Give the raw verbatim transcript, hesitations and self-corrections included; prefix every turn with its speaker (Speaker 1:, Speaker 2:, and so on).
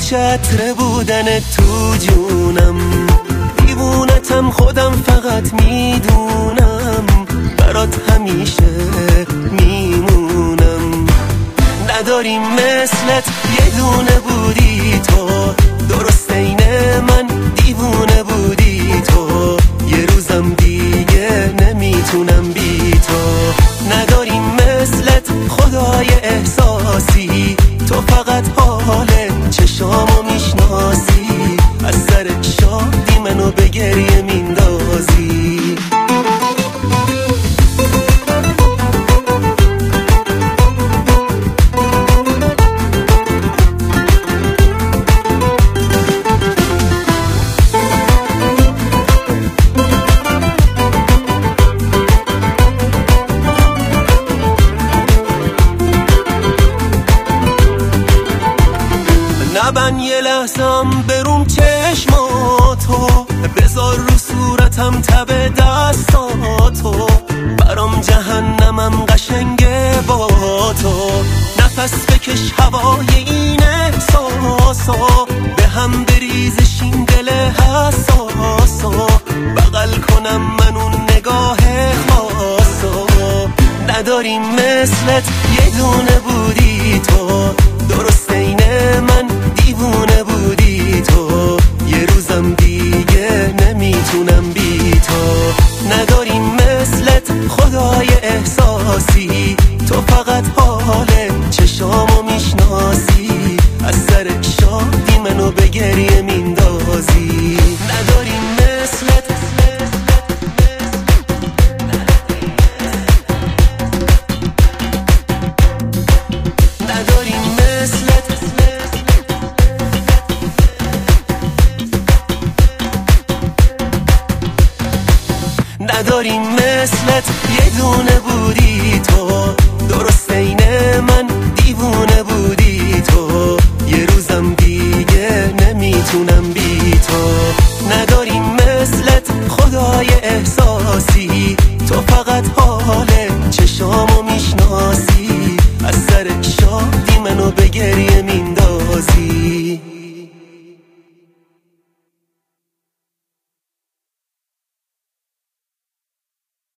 Speaker 1: مثل عطر بودن تو جونم، دیوونتم خودم فقط میدونم، برات همیشه میمونم. نداریم مثلت یه دونه بودی تو، درست عین من دیوونه بودی تو، یه روزم دیگه نمیتونم بی تو. نداریم مثلت خدای احساسی، تو فقط حال چشامو میشناسی، از سر شادی منو به گریه میندازی. نبن یه لحظم بروم چشماتو، بذار رو صورتم تب دستاتو، برام جهنمم قشنگه با تو. نفس بکش هوای این احساسو، به هم بریزشین دل حساسو، بغل کنم من اون نگاه خاصو. نداریم مثلت یه دونه بودی تو، درست عین من دیوونه بودی تو، یه روزم دیگه نمیتونم بی تو. نداریم مثلت خدای احساسی، تو فقط حال چشامو میشناسی، از سر شادی منو به گریه میندازی. نداریم مثلت نداریم مثلت نداریم مثلت یه دونه بودی تو،